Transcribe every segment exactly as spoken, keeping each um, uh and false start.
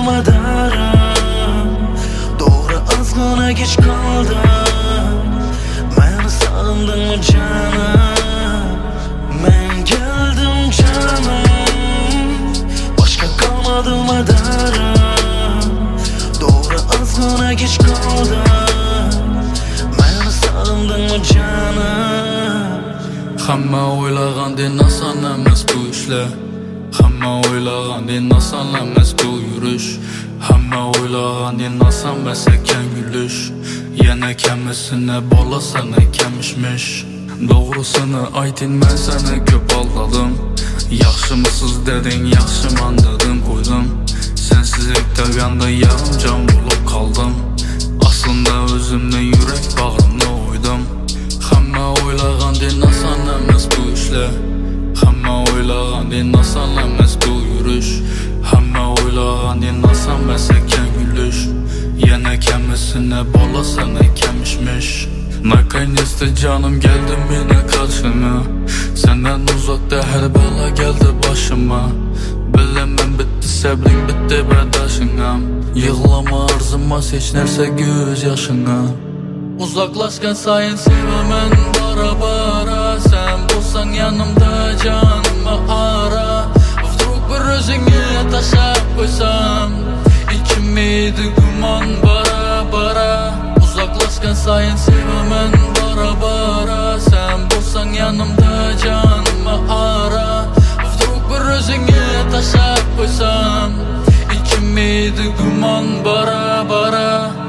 kalmadı madaram. Doğru azgına geç kaldım. Meni sağındın mı canım? Ben geldim canım. Başka kalmadı madaram. Doğru azgına geç kaldım. Meni sağındın mı canım? Hamma o'ylagandek oson emas bu ishlar. Hamma o'ylagandek oson emas bu yurish. Hamma o'ylagandek oson emas ekan gülüş. Yana kemisini bola sana kemishmish. Doğrusunu aytin, men seni ko'p aldadim. Yaxshimisiz deding, yaxshiman dedim qo'ydim. Sensizlik deganda yarim jon bo'lib qoldim. Aslında o'zimni yurak bag'rimni o'ydim. Hamma o'ylagandek oson emas bu ishlar. Hamma o'ylagandek oson emas bu yurish. Hamma o'ylagandek oson emas ekan gülüş. Yana kemisini bola sana kemishmish. Наконец-то canım geldi meni karşıma. Senden uzakta her bela geldi başıma. Bilemem bitti sabring, bitti bardoshingam. Yig'lama arzimas hech narsa göz yaşına. Uzaklaşgan sayin sevaman bara bara. Sen bo'lsang yanımda canımı ara. Vdруг bir o'zingni tashlab qo'ysam, ichimda gumon bara bara. Uzaklaşgan sayin sevaman bara bara. Sen bo'lsang yanımda canımı ara. Vdруг bir o'zingni tashlab qo'ysam, ichimda gumon bara bara.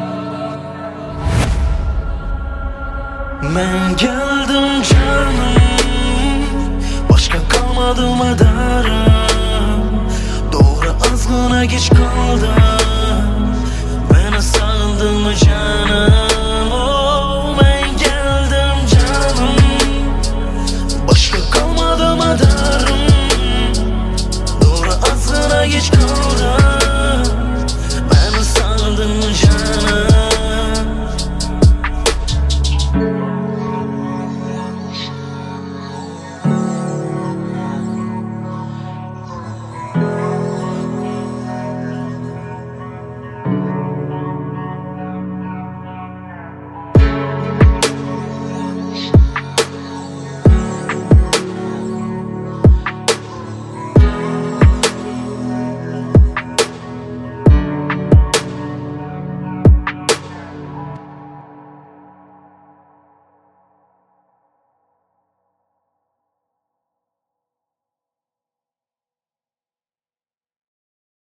Ben geldim canım. Başka kalmadı madaram.